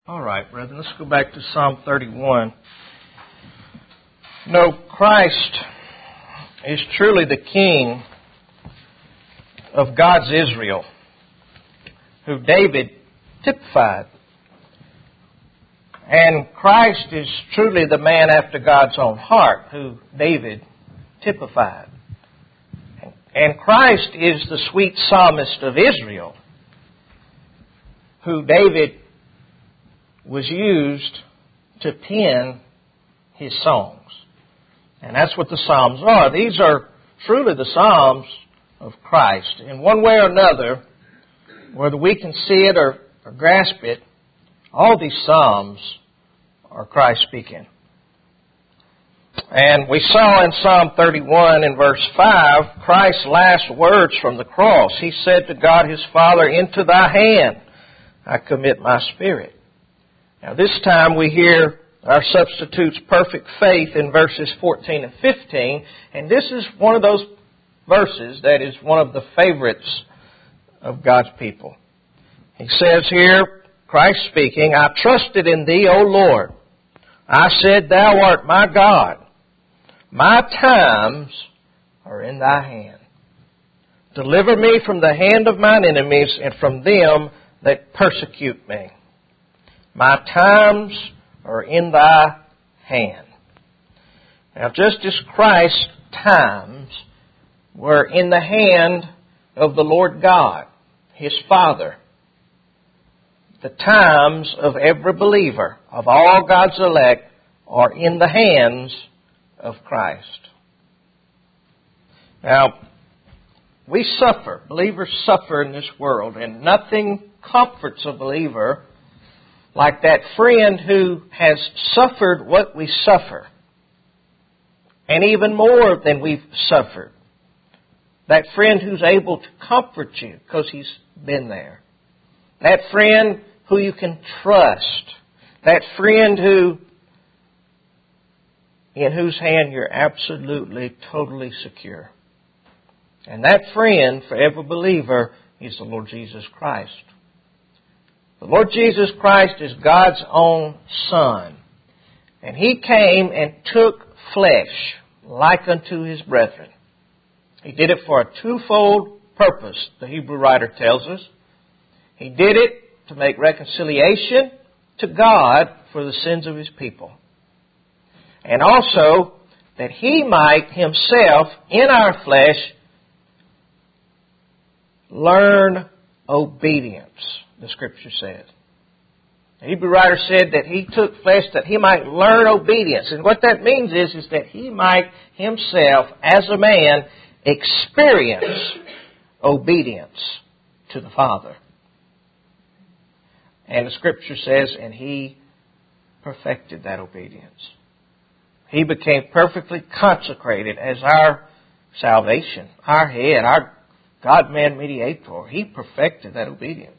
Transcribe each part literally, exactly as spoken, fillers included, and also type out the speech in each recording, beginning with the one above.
All right, brethren, let's go back to Psalm thirty-one. No, Christ is truly the King of God's Israel, who David typified. And Christ is truly the man after God's own heart, who David typified. And Christ is the sweet psalmist of Israel, who David was used to pen his songs. And that's what the Psalms are. These are truly the Psalms of Christ. In one way or another, whether we can see it or, or grasp it, all these Psalms are Christ speaking. And we saw in Psalm thirty-one in verse five, Christ's last words from the cross. He said to God his Father, "Into thy hand I commit my spirit." Now this time we hear our substitute's perfect faith in verses fourteen and fifteen. And this is one of those verses that is one of the favorites of God's people. He says here, Christ speaking, "I trusted in thee, O Lord. I said, thou art my God. My times are in thy hand. Deliver me from the hand of mine enemies and from them that persecute me. My times are in thy hand." Now, just as Christ's times were in the hand of the Lord God, his Father, the times of every believer, of all God's elect, are in the hands of Christ. Now, we suffer. Believers suffer in this world, and nothing comforts a believer like that friend who has suffered what we suffer, and even more than we've suffered. That friend who's able to comfort you because he's been there. That friend who you can trust. That friend who, in whose hand you're absolutely, totally secure. And that friend for every believer is the Lord Jesus Christ. The Lord Jesus Christ is God's own Son. And He came and took flesh like unto His brethren. He did it for a twofold purpose, the Hebrew writer tells us. He did it to make reconciliation to God for the sins of His people. And also that He might Himself, in our flesh, learn obedience, the Scripture says. The Hebrew writer said that He took flesh that He might learn obedience. And what that means is, is that He might Himself, as a man, experience obedience to the Father. And the Scripture says, and He perfected that obedience. He became perfectly consecrated as our salvation, our head, our God-man mediator. He perfected that obedience.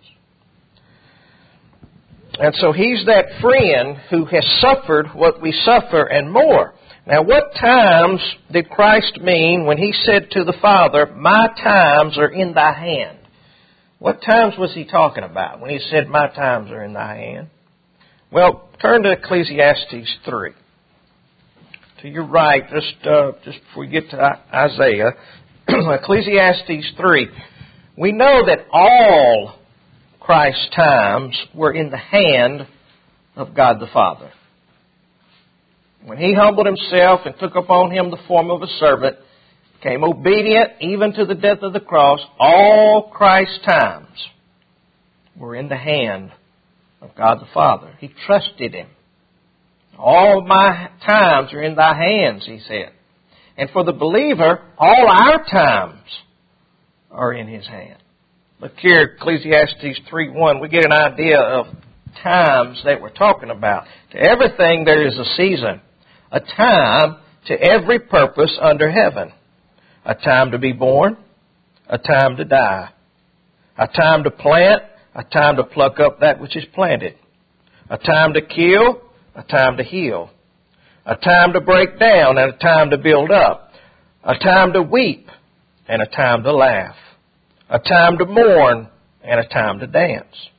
And so He's that friend who has suffered what we suffer and more. Now, what times did Christ mean when He said to the Father, "My times are in thy hand"? What times was He talking about when He said, "My times are in thy hand"? Well, turn to Ecclesiastes three. To your right, just uh, just before you get to Isaiah, Ecclesiastes three. We know that all Christ's times were in the hand of God the Father. When He humbled Himself and took upon Him the form of a servant, became obedient even to the death of the cross, all Christ's times were in the hand of God the Father. He trusted Him. "All my times are in thy hands," He said. And for the believer, all our times are in His hand. Look here, Ecclesiastes three one. We get an idea of times that we're talking about. To everything there is a season, a time to every purpose under heaven. A time to be born, a time to die. A time to plant, a time to pluck up that which is planted. A time to kill, a time to heal. A time to break down and a time to build up. A time to weep and a time to laugh. A time to mourn and a time to dance.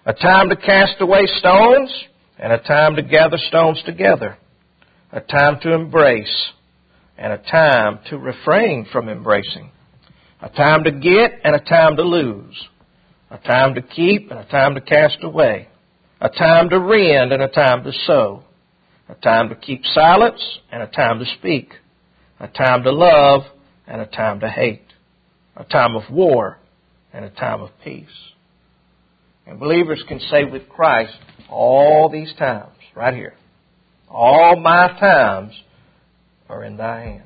A time to cast away stones, and a time to gather stones together. A time to embrace, and a time to refrain from embracing. A time to get, and a time to lose. A time to keep, and a time to cast away. A time to rend, and a time to sow. A time to keep silence, and a time to speak. A time to love, and a time to hate. A time of war, and a time of peace. And believers can say with Christ, all these times, right here, all my times are in thy hand.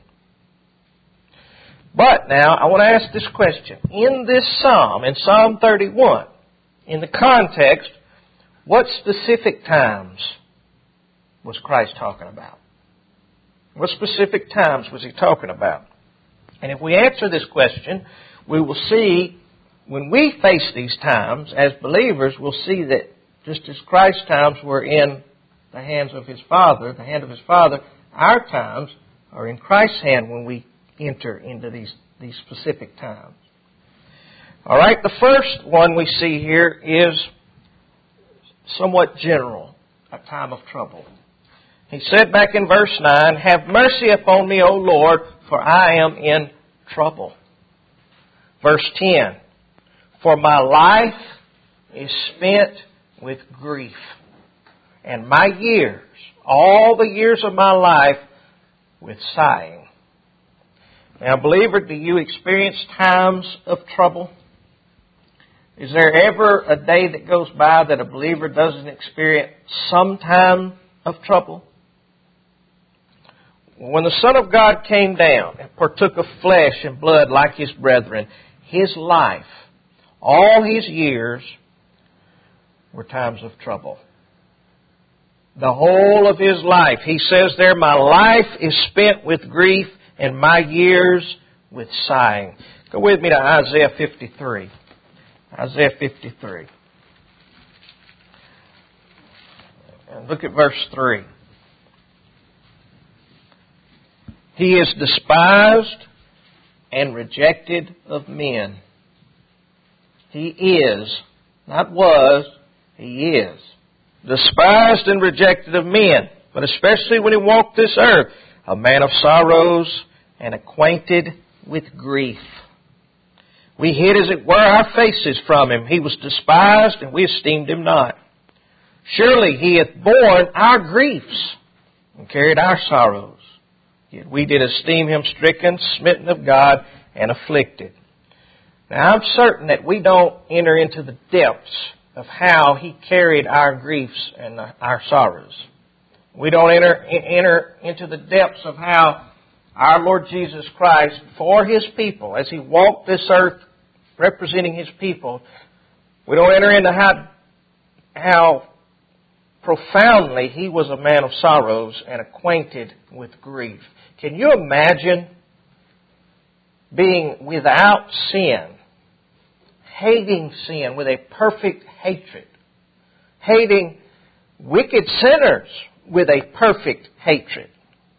But now, I want to ask this question. In this psalm, in Psalm thirty-one, in the context, what specific times was Christ talking about? What specific times was he talking about? And if we answer this question, we will see, when we face these times as believers, we'll see that just as Christ's times were in the hands of His Father, the hand of His Father, our times are in Christ's hand when we enter into these, these specific times. All right, the first one we see here is somewhat general, a time of trouble. He said back in verse nine, "Have mercy upon me, O Lord, for I am in trouble." Verse ten, "For my life is spent with grief, and my years, all the years of my life, with sighing." Now, believer, do you experience times of trouble? Is there ever a day that goes by that a believer doesn't experience some time of trouble? When the Son of God came down and partook of flesh and blood like His brethren, His life, all His years, were times of trouble. The whole of His life. He says there, "My life is spent with grief, and my years with sighing." Go with me to Isaiah fifty-three. Isaiah fifty-three. And look at verse three. "He is despised and rejected of men." He is, not was, He is. Despised and rejected of men, but especially when He walked this earth, a man of sorrows and acquainted with grief. We hid, as it were, our faces from Him. He was despised, and we esteemed Him not. Surely He hath borne our griefs and carried our sorrows. Yet we did esteem Him stricken, smitten of God, and afflicted. Now, I'm certain that we don't enter into the depths of how He carried our griefs and our sorrows. We don't enter, enter into the depths of how our Lord Jesus Christ, for His people, as He walked this earth representing His people, we don't enter into how, how profoundly He was a man of sorrows and acquainted with grief. Can you imagine being without sin, hating sin with a perfect hatred, hating wicked sinners with a perfect hatred,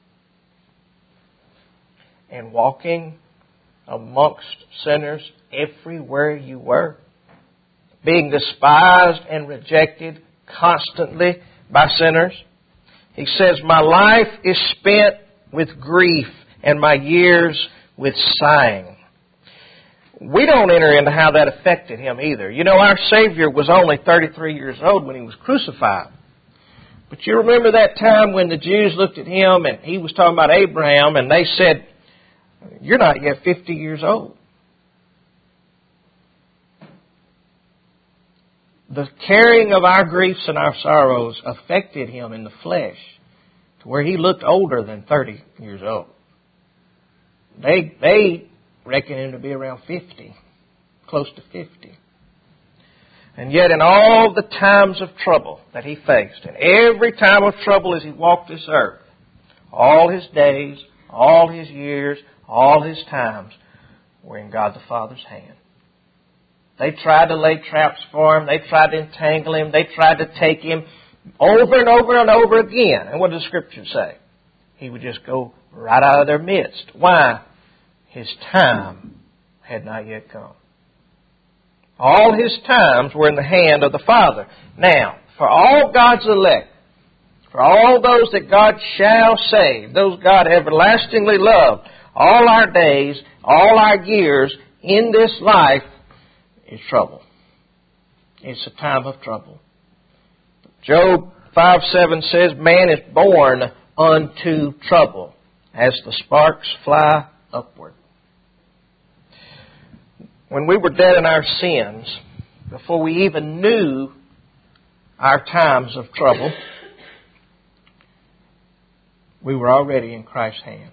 and walking amongst sinners everywhere you were, being despised and rejected constantly by sinners? He says, "My life is spent with grief, and my years with sighing." We don't enter into how that affected Him either. You know, our Savior was only thirty-three years old when He was crucified. But you remember that time when the Jews looked at Him, and He was talking about Abraham, and they said, "You're not yet fifty years old." The carrying of our griefs and our sorrows affected Him in the flesh to where He looked older than thirty years old. They, they reckon Him to be around fifty, close to fifty. And yet in all the times of trouble that He faced, and every time of trouble as He walked this earth, all His days, all His years, all His times were in God the Father's hand. They tried to lay traps for Him. They tried to entangle Him. They tried to take Him over and over and over again. And what does the Scripture say? He would just go right out of their midst. Why? His time had not yet come. All His times were in the hand of the Father. Now, for all God's elect, for all those that God shall save, those God everlastingly loved, all our days, all our years in this life is trouble. It's a time of trouble. Job five seven says, man is born unto trouble as the sparks fly upward. When we were dead in our sins, before we even knew our times of trouble, we were already in Christ's hand.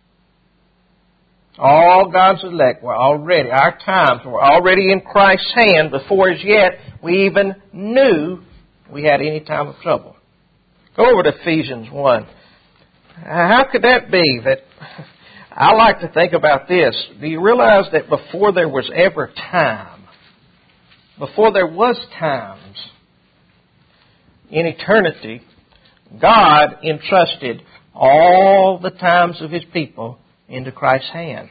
All God's elect were already, our times were already in Christ's hand before as yet we even knew we had any time of trouble. Go over to Ephesians one. How could that be? That I like to think about this. Do you realize that before there was ever time, before there was times in eternity, God entrusted all the times of His people into Christ's hand.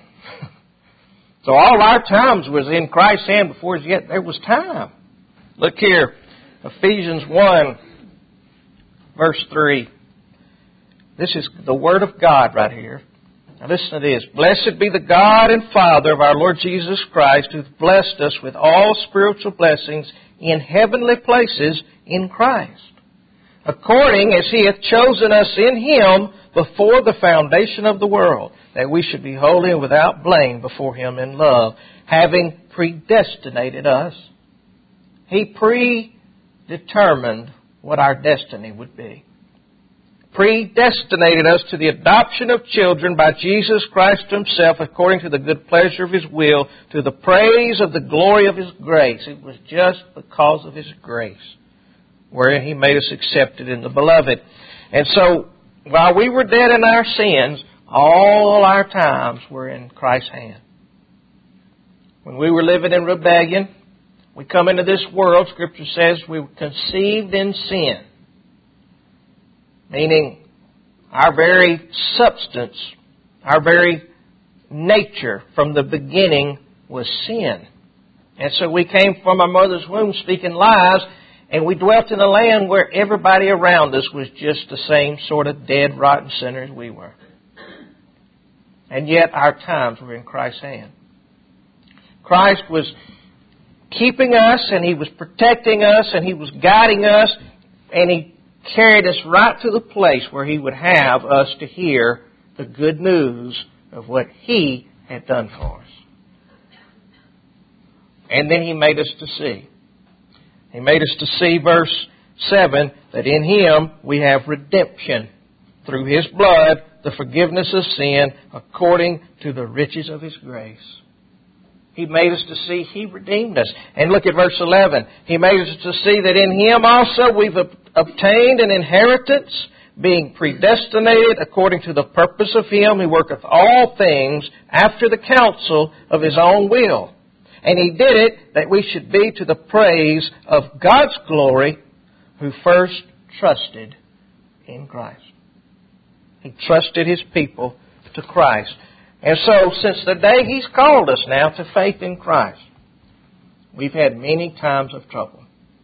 So all our times was in Christ's hand before as yet there was time. Look here, Ephesians one, verse three. This is the Word of God right here. Now listen to this. Blessed be the God and Father of our Lord Jesus Christ, who hath blessed us with all spiritual blessings in heavenly places in Christ, according as He hath chosen us in Him before the foundation of the world, that we should be holy and without blame before Him in love, having predestinated us. He predetermined what our destiny would be. Predestinated us to the adoption of children by Jesus Christ Himself, according to the good pleasure of His will, to the praise of the glory of His grace. It was just because of His grace, wherein He made us accepted in the Beloved. And so, while we were dead in our sins, all our times were in Christ's hand. When we were living in rebellion, we come into this world, Scripture says, we were conceived in sin. Meaning, our very substance, our very nature from the beginning was sin. And so we came from our mother's womb speaking lies, and we dwelt in a land where everybody around us was just the same sort of dead, rotten sinner as we were. And yet our times were in Christ's hand. Christ was keeping us, and He was protecting us, and He was guiding us, and He carried us right to the place where He would have us to hear the good news of what He had done for us. And then He made us to see. He made us to see, verse seven, that in Him we have redemption through His blood, the forgiveness of sin, according to the riches of His grace. He made us to see He redeemed us. And look at verse eleven. He made us to see that in Him also we've obtained an inheritance, being predestinated according to the purpose of Him who worketh all things after the counsel of His own will. And He did it that we should be to the praise of God's glory, who first trusted in Christ. He trusted His people to Christ. And so, since the day He's called us now to faith in Christ, we've had many times of trouble.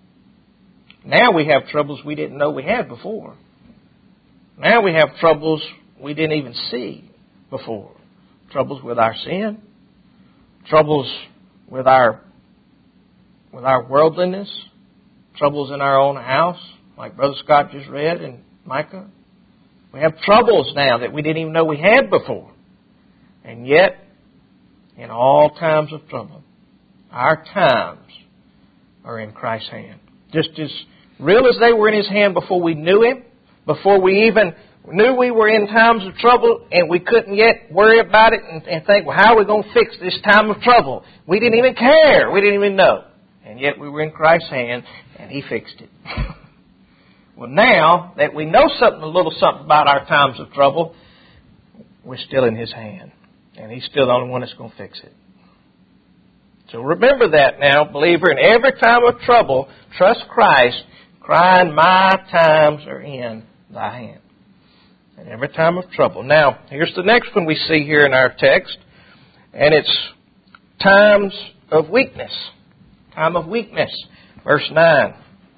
Now we have troubles we didn't know we had before. Now we have troubles we didn't even see before. Troubles with our sin. Troubles with our with our worldliness. Troubles in our own house, like Brother Scott just read in Micah. We have troubles now that we didn't even know we had before. And yet, in all times of trouble, our times are in Christ's hand. Just as real as they were in His hand before we knew Him, before we even knew we were in times of trouble and we couldn't yet worry about it and, and think, well, how are we going to fix this time of trouble? We didn't even care. We didn't even know. And yet we were in Christ's hand and He fixed it. Well, now that we know something, a little something about our times of trouble, we're still in His hand. And He's still the only one that's going to fix it. So remember that now, believer. In every time of trouble, trust Christ, crying, my times are in Thy hand. In every time of trouble. Now, here's the next one we see here in our text. And it's times of weakness. time of weakness. Verse nine.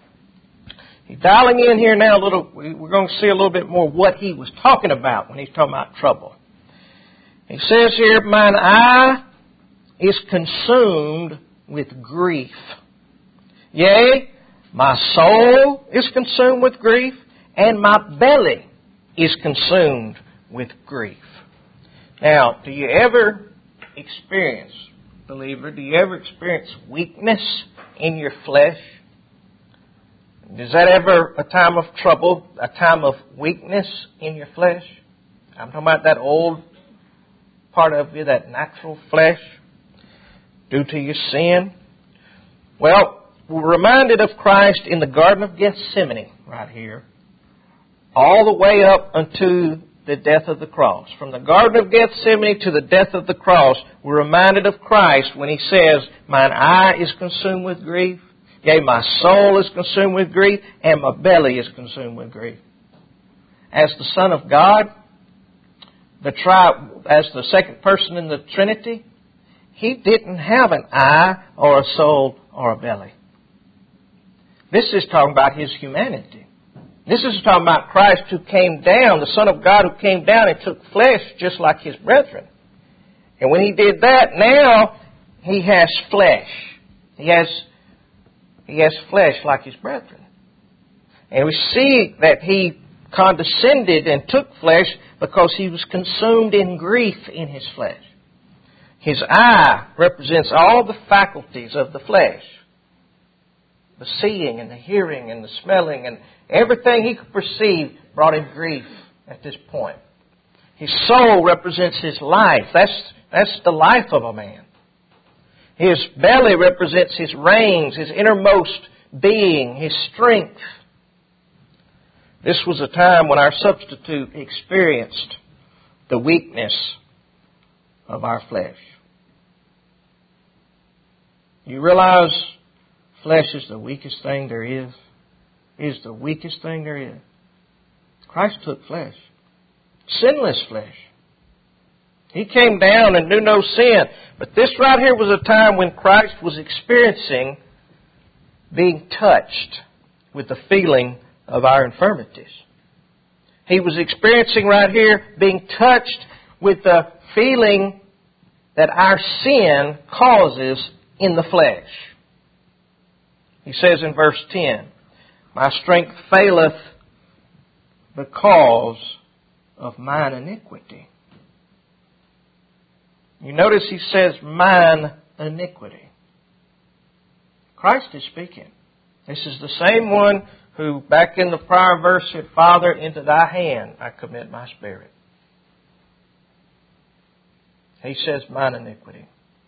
He's dialing in here now a little. We're going to see a little bit more what he was talking about when he's talking about trouble. He says here, mine eye is consumed with grief. Yea, my soul is consumed with grief, and my belly is consumed with grief. Now, do you ever experience, believer, do you ever experience weakness in your flesh? Is that ever a time of trouble, a time of weakness in your flesh? I'm talking about that old part of you, that natural flesh, due to your sin. Well, we're reminded of Christ in the Garden of Gethsemane, right here, all the way up unto the death of the cross. From the Garden of Gethsemane to the death of the cross, we're reminded of Christ when He says, mine eye is consumed with grief, yea, my soul is consumed with grief, and my belly is consumed with grief. As the Son of God, the tri- as the second person in the Trinity, He didn't have an eye or a soul or a belly. This is talking about His humanity. This is talking about Christ who came down, the Son of God who came down and took flesh just like His brethren. And when He did that, now He has flesh. He has, He has flesh like His brethren. And we see that He condescended and took flesh because He was consumed in grief in His flesh. His eye represents all the faculties of the flesh. The seeing and the hearing and the smelling and everything he could perceive brought him grief at this point. His soul represents his life. That's, that's the life of a man. His belly represents his reins, his innermost being, his strength. This was a time when our substitute experienced the weakness of our flesh. You realize flesh is the weakest thing there is. It is the weakest thing there is. Christ took flesh. Sinless flesh. He came down and knew no sin. But this right here was a time when Christ was experiencing being touched with the feeling of our infirmities. He was experiencing right here being touched with the feeling that our sin causes in the flesh. He says in verse ten, my strength faileth because of mine iniquity. You notice he says mine iniquity. Christ is speaking. This is the same one who back in the prior verse said, Father, into thy hand I commit my spirit. He says mine iniquity.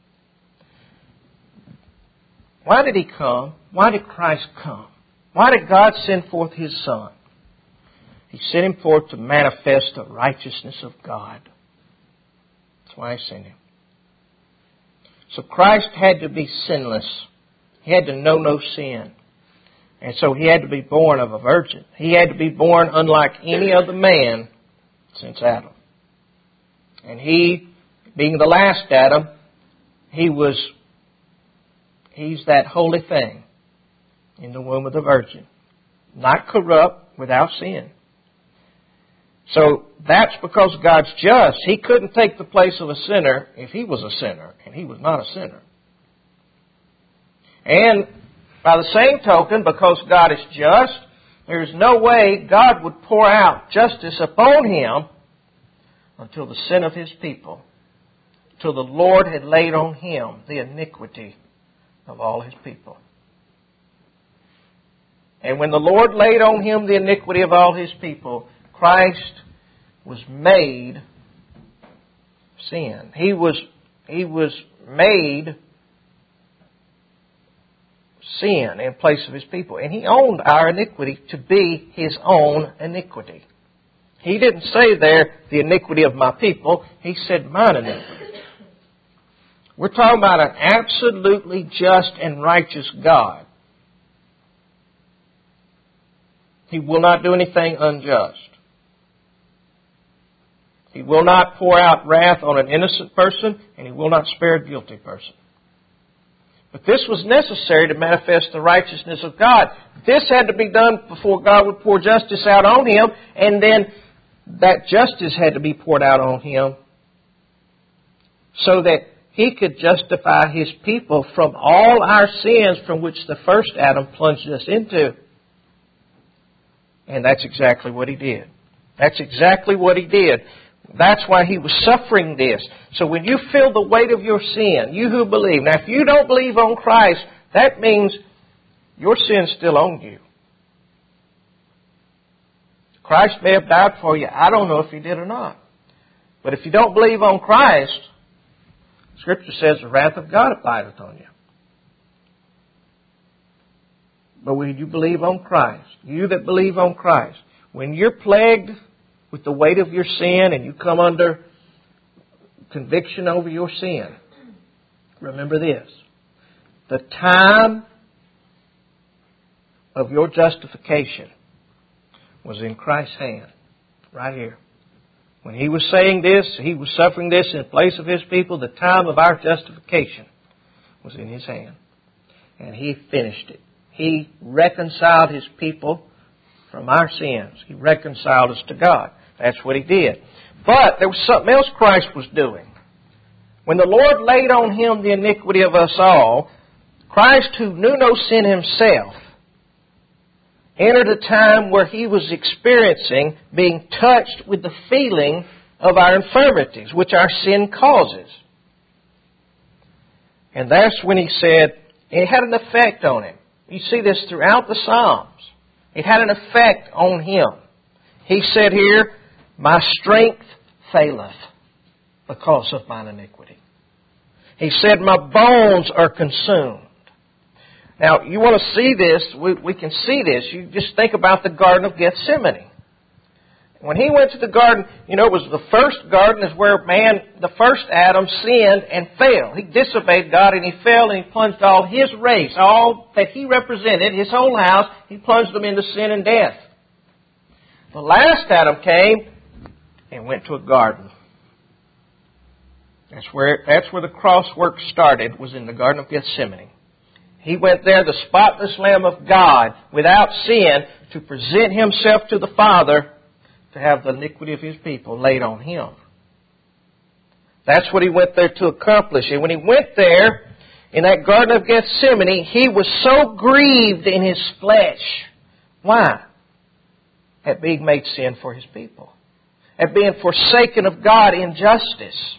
Why did He come? Why did Christ come? Why did God send forth His Son? He sent Him forth to manifest the righteousness of God. That's why He sent Him. So Christ had to be sinless. He had to know no sin. And so He had to be born of a virgin. He had to be born unlike any other man since Adam. And He, being the last Adam, He was He's that holy thing in the womb of the virgin. Not corrupt, without sin. So that's because God's just. He couldn't take the place of a sinner if He was a sinner, and He was not a sinner. And by the same token, because God is just, there is no way God would pour out justice upon Him until the sin of His people, till the Lord had laid on Him the iniquity of all His people. And when the Lord laid on Him the iniquity of all His people, Christ was made sin. He was, he was made sin in place of His people. And He owned our iniquity to be His own iniquity. He didn't say there, the iniquity of my people. He said, mine iniquity. We're talking about an absolutely just and righteous God. He will not do anything unjust. He will not pour out wrath on an innocent person, and He will not spare a guilty person. But this was necessary to manifest the righteousness of God. This had to be done before God would pour justice out on him, and then that justice had to be poured out on him so that he could justify his people from all our sins from which the first Adam plunged us into. And that's exactly what he did. That's exactly what he did. That's why he was suffering this. So when you feel the weight of your sin, you who believe. Now if you don't believe on Christ, that means your sin's still on you. Christ may have died for you. I don't know if he did or not. But if you don't believe on Christ, Scripture says the wrath of God abideth on you. But when you believe on Christ, you that believe on Christ, when you're plagued with the weight of your sin and you come under conviction over your sin, remember this. The time of your justification was in Christ's hand, right here. When he was saying this, he was suffering this in place of his people, the time of our justification was in his hand. And he finished it. He reconciled his people from our sins. He reconciled us to God. That's what he did. But there was something else Christ was doing. When the Lord laid on him the iniquity of us all, Christ, who knew no sin himself, entered a time where he was experiencing being touched with the feeling of our infirmities, which our sin causes. And that's when he said, it had an effect on him. You see this throughout the Psalms. It had an effect on him. He said here, my strength faileth because of mine iniquity. He said, my bones are consumed. Now, you want to see this, we, we can see this. You just think about the Garden of Gethsemane. When he went to the garden, you know, it was the first garden is where man, the first Adam, sinned and fell. He disobeyed God and he fell and he plunged all his race, all that he represented, his whole house, he plunged them into sin and death. The last Adam came and went to a garden. That's where, that's where the cross work started, was in the Garden of Gethsemane. He went there, the spotless Lamb of God, without sin, to present himself to the Father to have the iniquity of his people laid on him. That's what he went there to accomplish. And when he went there, in that Garden of Gethsemane, he was so grieved in his flesh. Why? At being made sin for his people. At being forsaken of God in justice.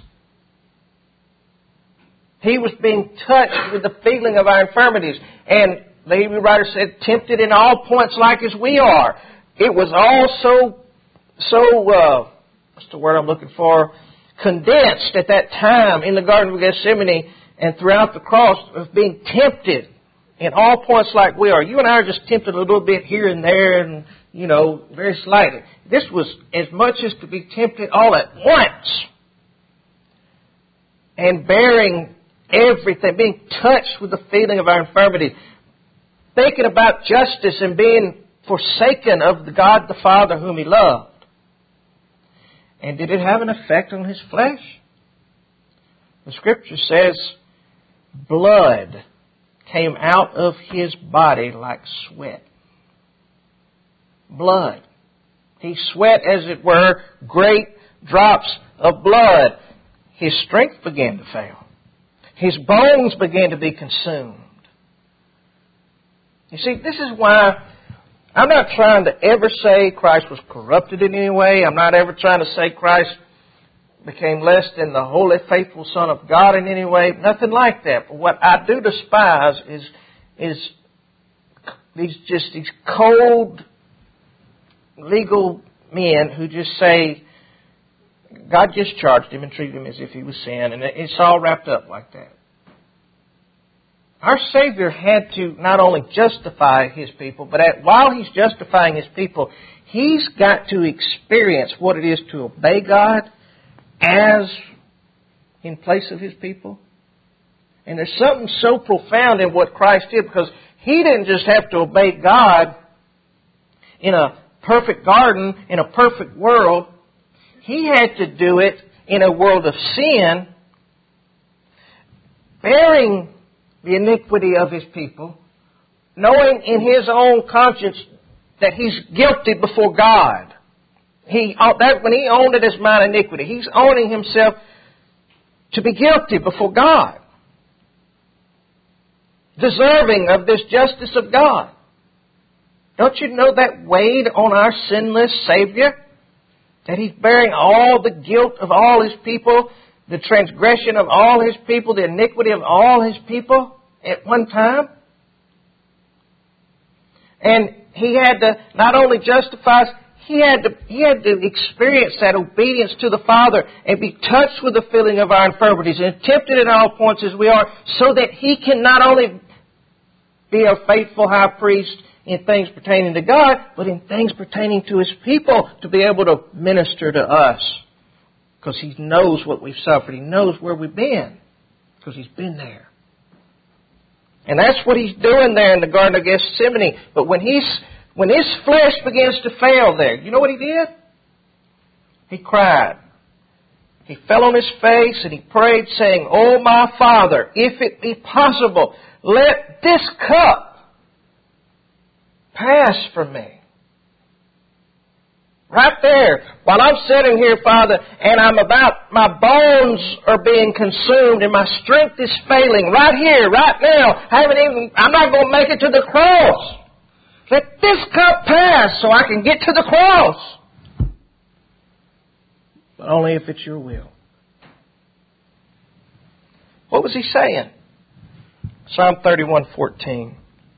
He was being touched with the feeling of our infirmities. And the Hebrew writer said, tempted in all points like as we are. It was all so, so uh, what's the word I'm looking for? Condensed at that time in the Garden of Gethsemane and throughout the cross of being tempted in all points like we are. You and I are just tempted a little bit here and there and, you know, very slightly. This was as much as to be tempted all at once. And bearing everything, being touched with the feeling of our infirmity, thinking about justice and being forsaken of the God the Father whom he loved. And did it have an effect on his flesh? The Scripture says, blood came out of his body like sweat. Blood. He sweat, as it were, great drops of blood. His strength began to fail. His bones began to be consumed. You see, this is why I'm not trying to ever say Christ was corrupted in any way. I'm not ever trying to say Christ became less than the holy, faithful Son of God in any way. Nothing like that. But what I do despise is, is these just these cold legal men who just say, God just charged him and treated him as if he was sin, and it's all wrapped up like that. Our Savior had to not only justify his people, but at, while he's justifying his people, he's got to experience what it is to obey God as in place of his people. And there's something so profound in what Christ did, because he didn't just have to obey God in a perfect garden, in a perfect world. He had to do it in a world of sin, bearing the iniquity of His people, knowing in His own conscience that He's guilty before God. He, that, when He owned it as mine iniquity, He's owning Himself to be guilty before God, deserving of this justice of God. Don't you know that weighed on our sinless Savior? That He's bearing all the guilt of all His people, the transgression of all His people, the iniquity of all His people at one time? And He had to not only justify us, He had to, he had to experience that obedience to the Father and be touched with the feeling of our infirmities and tempted in all points as we are, so that He can not only be a faithful high priest in things pertaining to God, but in things pertaining to His people, to be able to minister to us. Because He knows what we've suffered. He knows where we've been. Because He's been there. And that's what He's doing there in the Garden of Gethsemane. But when He's When His flesh begins to fail there, you know what He did? He cried. He fell on His face and He prayed, saying, "Oh, my Father, if it be possible, let this cup pass from me." Right there, while I'm sitting here, Father, and I'm about, my bones are being consumed and my strength is failing. Right here, right now, I haven't even, I'm not going to make it to the cross. Let this cup pass so I can get to the cross. But only if it's your will. What was He saying? Psalm thirty-one fourteen.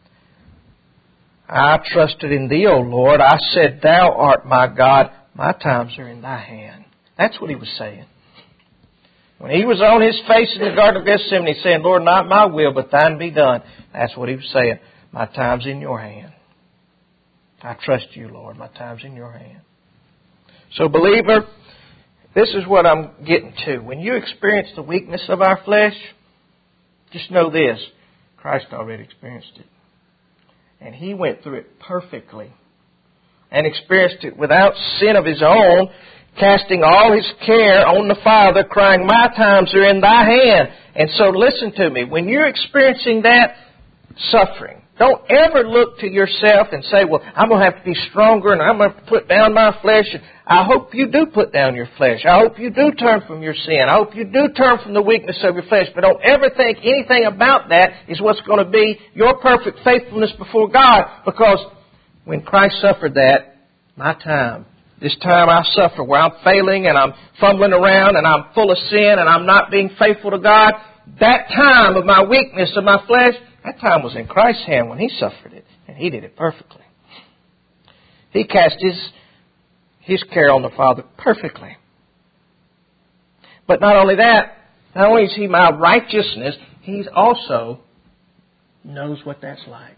I trusted in Thee, O Lord. I said, Thou art my God. My times are in Thy hand. That's what He was saying. When He was on His face in the Garden of Gethsemane saying, Lord, not my will, but Thine be done. That's what He was saying. My time's in Your hand. I trust You, Lord. My time's in Your hand. So, believer, this is what I'm getting to. When you experience the weakness of our flesh, just know this. Christ already experienced it. And He went through it perfectly. And experienced it without sin of His own, casting all His care on the Father, crying, my times are in Thy hand. And so listen to me. When you're experiencing that suffering, don't ever look to yourself and say, well, I'm going to have to be stronger and I'm going to put down my flesh. I hope you do put down your flesh. I hope you do turn from your sin. I hope you do turn from the weakness of your flesh. But don't ever think anything about that is what's going to be your perfect faithfulness before God. Because when Christ suffered that, my time, this time I suffer where I'm failing and I'm fumbling around and I'm full of sin and I'm not being faithful to God, that time of my weakness of my flesh, that time was in Christ's hand when He suffered it. And He did it perfectly. He cast His, his care on the Father perfectly. But not only that, not only is He my righteousness, He also knows what that's like.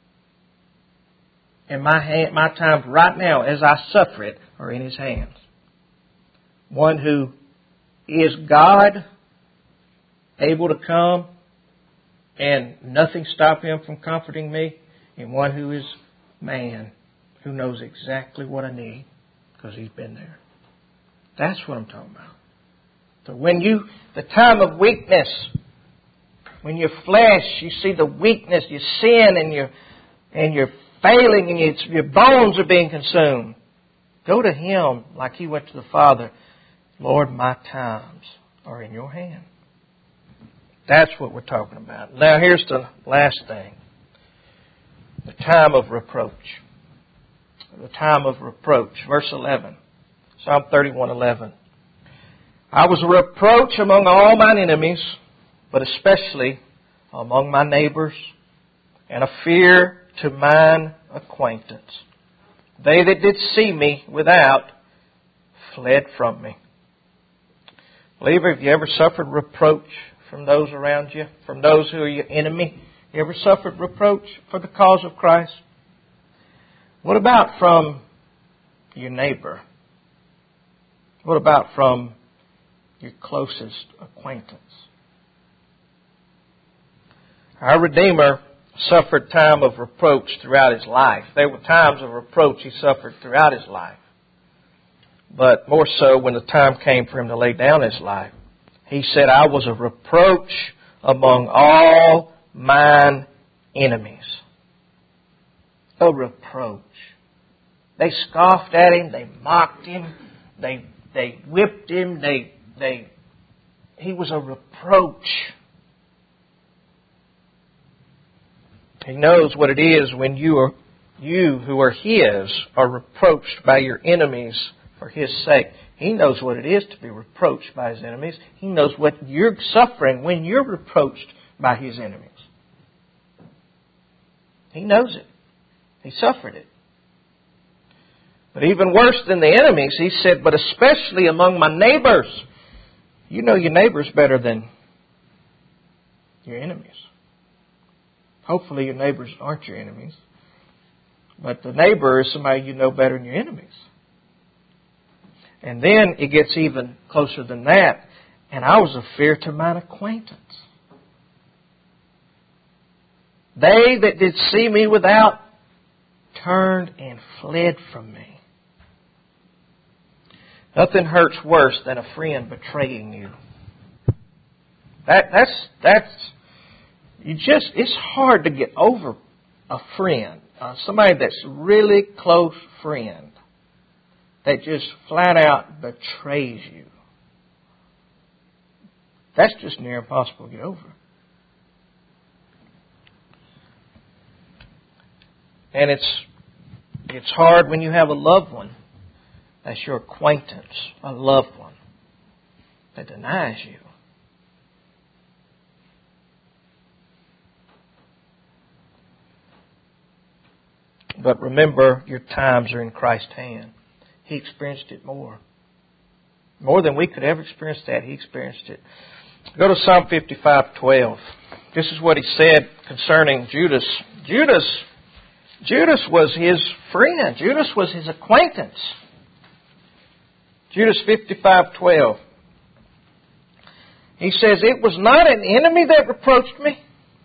And my hand, my times right now, as I suffer it, are in His hands. One who is God, able to come and nothing stop Him from comforting me, and one who is man, who knows exactly what I need because He's been there. That's what I'm talking about. So when you, the time of weakness, when your flesh, you see the weakness, your sin, and your and you're failing, and you, your bones are being consumed, go to Him like He went to the Father. Lord, my times are in Your hand. That's what we're talking about. Now here's the last thing. The time of reproach. The time of reproach. Verse eleven. Psalm thirty-one eleven. I was a reproach among all mine enemies, but especially among my neighbors, and a fear to mine acquaintance. They that did see me without fled from me. Believer, have you ever suffered reproach from those around you, from those who are your enemy? You ever suffered reproach for the cause of Christ? What about from your neighbor? What about from your closest acquaintance? Our Redeemer suffered time of reproach throughout His life. There were times of reproach He suffered throughout His life. But more so when the time came for Him to lay down His life. He said, I was a reproach among all mine enemies. A reproach. They scoffed at him. They mocked him. They they whipped him. They they. He was a reproach. He knows what it is when you are you who are His are reproached by your enemies for His sake. He knows what it is to be reproached by His enemies. He knows what you're suffering when you're reproached by His enemies. He knows it. He suffered it. But even worse than the enemies, He said, but especially among my neighbors. You know your neighbors better than your enemies. Hopefully your neighbors aren't your enemies. But the neighbor is somebody you know better than your enemies. And then it gets even closer than that. And I was a fear to mine acquaintance. They that did see me without turned and fled from me. Nothing hurts worse than a friend betraying you. That that's that's you just it's hard to get over a friend, uh, somebody that's really close friend that just flat out betrays you. That's just near impossible to get over. And it's it's hard when you have a loved one that's your acquaintance, a loved one that denies you. But remember, your times are in Christ's hand. He experienced it more. More than we could ever experience that, He experienced it. Go to Psalm fifty-five twelve. This is what He said concerning Judas. Judas, Judas was His friend. Judas was His acquaintance. Judas fifty-five twelve. He says, it was not an enemy that reproached me.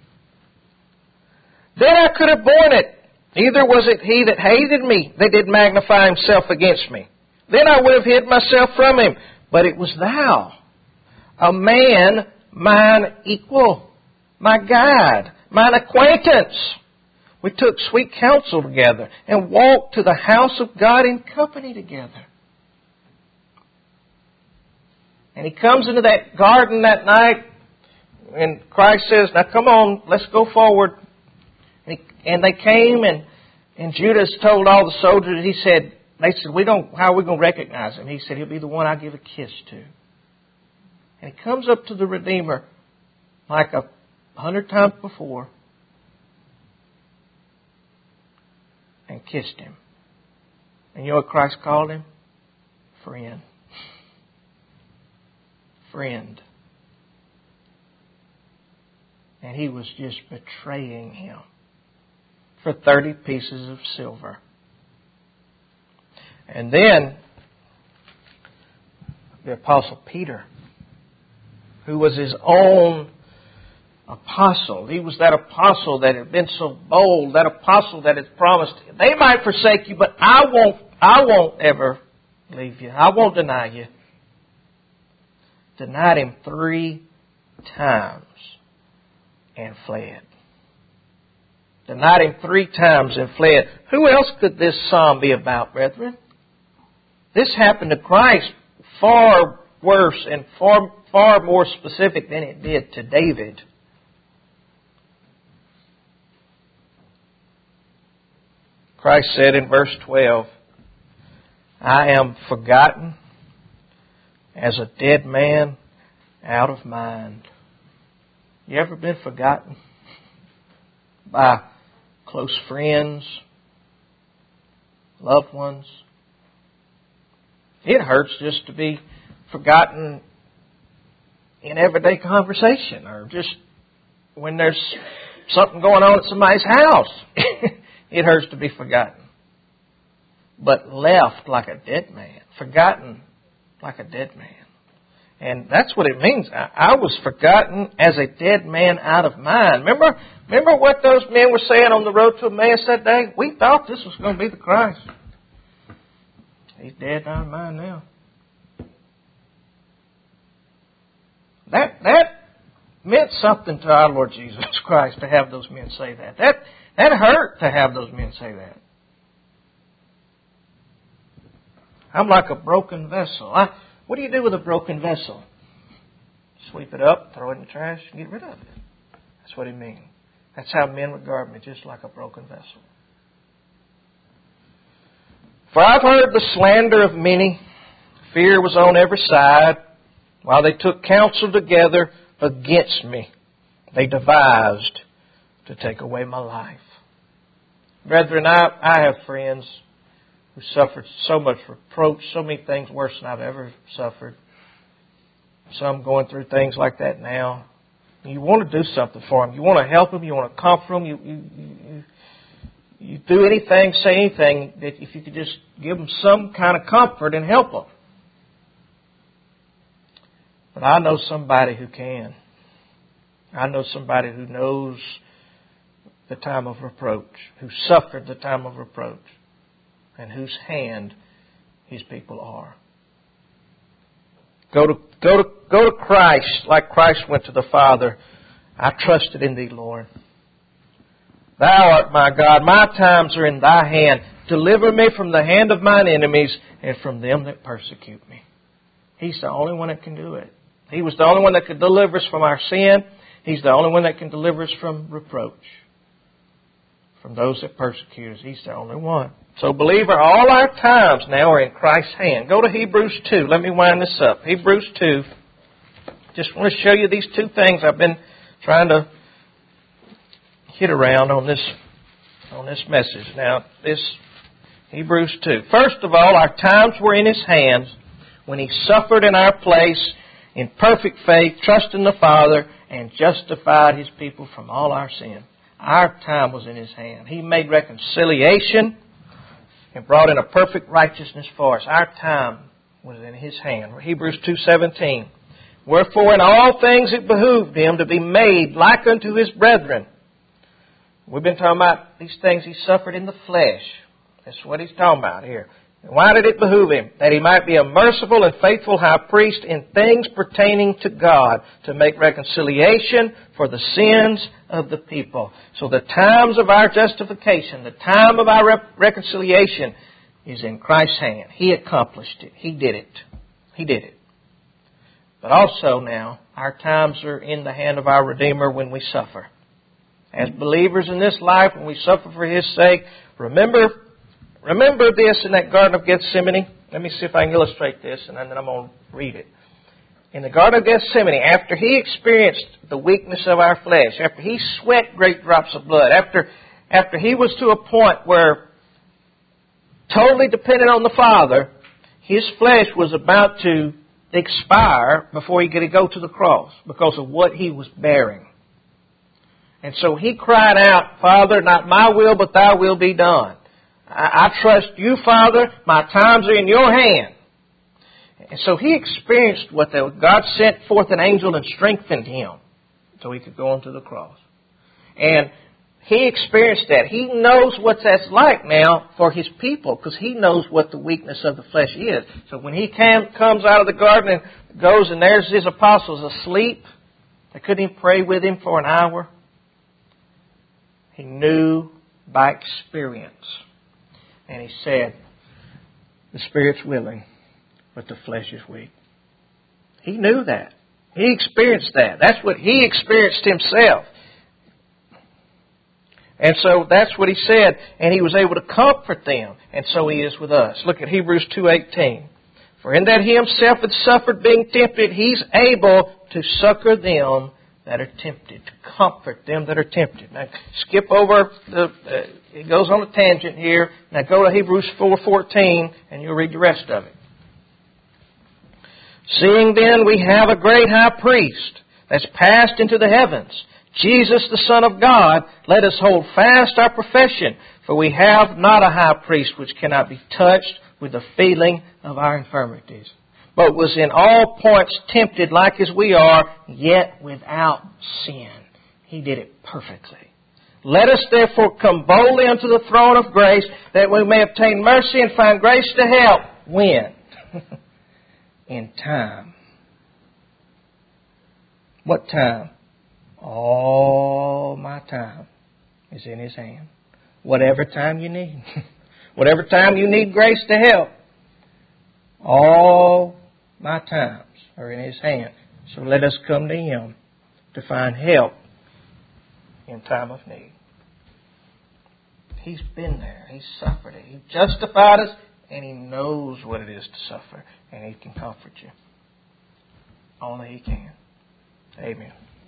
Then I could have borne it. Neither was it he that hated me that did magnify himself against me. Then I would have hid myself from him. But it was thou, a man mine equal, my guide, mine acquaintance. We took sweet counsel together and walked to the house of God in company together. And he comes into that garden that night and Christ says, now come on, let's go forward. And, he, and they came and, and Judas told all the soldiers, he said, they said, we don't, how are we going to recognize him? He said, he'll be the one I give a kiss to. And he comes up to the Redeemer like a hundred times before and kissed him. And you know what Christ called him? Friend. Friend. And he was just betraying him for thirty pieces of silver. And then the Apostle Peter, who was his own apostle. He was that apostle that had been so bold, that apostle that had promised, they might forsake you, but I won't, I won't ever leave you. I won't deny you. Denied him three times and fled. Denied him three times and fled. Who else could this psalm be about, brethren? This happened to Christ far worse and far, far more specific than it did to David. Christ said in verse twelve, I am forgotten as a dead man out of mind. You ever been forgotten by close friends, loved ones? It hurts just to be forgotten in everyday conversation or just when there's something going on at somebody's house. It hurts to be forgotten. But left like a dead man. Forgotten like a dead man. And that's what it means. I, I was forgotten as a dead man out of mind. Remember, remember what those men were saying on the road to Emmaus that day? We thought this was going to be the Christ. He's dead out of mind now. That that meant something to our Lord Jesus Christ to have those men say that. That, that hurt to have those men say that. I'm like a broken vessel. I, what do you do with a broken vessel? Sweep it up, throw it in the trash, and get rid of it. That's what he means. That's how men regard me, just like a broken vessel. For I've heard the slander of many. Fear was on every side. While they took counsel together against me, they devised to take away my life. Brethren, I, I have friends who suffered so much reproach, so many things worse than I've ever suffered. Some going through things like that now. You want to do something for them. You want to help them. You want to comfort them. You, you, you, you do anything, say anything, that if you could just give them some kind of comfort and help them. But I know somebody who can. I know somebody who knows the time of reproach, who suffered the time of reproach, and whose hand His people are. Go to, go to, go to Christ like Christ went to the Father. I trusted in Thee, Lord. Thou art my God. My times are in Thy hand. Deliver me from the hand of mine enemies and from them that persecute me. He's the only one that can do it. He was the only one that could deliver us from our sin. He's the only one that can deliver us from reproach. From those that persecute us. He's the only one. So, believer, all our times now are in Christ's hand. Go to Hebrews two. Let me wind this up. Hebrews two. Just want to show you these two things I've been trying to hit around on this on this message. Now, this Hebrews two. First of all, our times were in His hands when He suffered in our place in perfect faith, trusting the Father, and justified His people from all our sin. Our time was in His hand. He made reconciliation and brought in a perfect righteousness for us. Our time was in His hand. Hebrews two seventeen. Wherefore in all things it behooved Him to be made like unto His brethren. We've been talking about these things He suffered in the flesh. That's what He's talking about here. And why did it behoove Him? That He might be a merciful and faithful high priest in things pertaining to God, to make reconciliation for the sins of the people. So the times of our justification, the time of our rep- reconciliation is in Christ's hand. He accomplished it. He did it. He did it. But also now, our times are in the hand of our Redeemer when we suffer. As believers in this life, when we suffer for His sake, remember Remember this in that Garden of Gethsemane. Let me see if I can illustrate this, and then I'm going to read it. In the Garden of Gethsemane, after He experienced the weakness of our flesh, after He sweat great drops of blood, after, after He was to a point where, totally dependent on the Father, His flesh was about to expire before He could go to the cross because of what He was bearing. And so He cried out, Father, not my will, but Thy will be done. I trust You, Father. My times are in Your hand. And so He experienced what the, God sent forth an angel and strengthened Him so He could go on to the cross. And He experienced that. He knows what that's like now for His people because He knows what the weakness of the flesh is. So when He came, comes out of the garden and goes and there's His apostles asleep, they couldn't even pray with Him for an hour. He knew by experience. And He said, the Spirit's willing, but the flesh is weak. He knew that. He experienced that. That's what He experienced Himself. And so that's what He said. And He was able to comfort them. And so He is with us. Look at Hebrews two eighteen. For in that He Himself had suffered being tempted, He's able to succor them that are tempted, to comfort them that are tempted. Now, skip over the, uh, it goes on a tangent here. Now go to Hebrews four fourteen and you'll read the rest of it. Seeing then we have a great high priest that's passed into the heavens, Jesus the Son of God, let us hold fast our profession, for we have not a high priest which cannot be touched with the feeling of our infirmities, but was in all points tempted like as we are, yet without sin. He did it perfectly. Let us therefore come boldly unto the throne of grace, that we may obtain mercy and find grace to help. When? In time. What time? All my time is in His hand. Whatever time you need. Whatever time you need grace to help. All my times are in His hand. So let us come to Him to find help in time of need. He's been there. He's suffered it. He justified us, and He knows what it is to suffer, and He can comfort you. Only He can. Amen.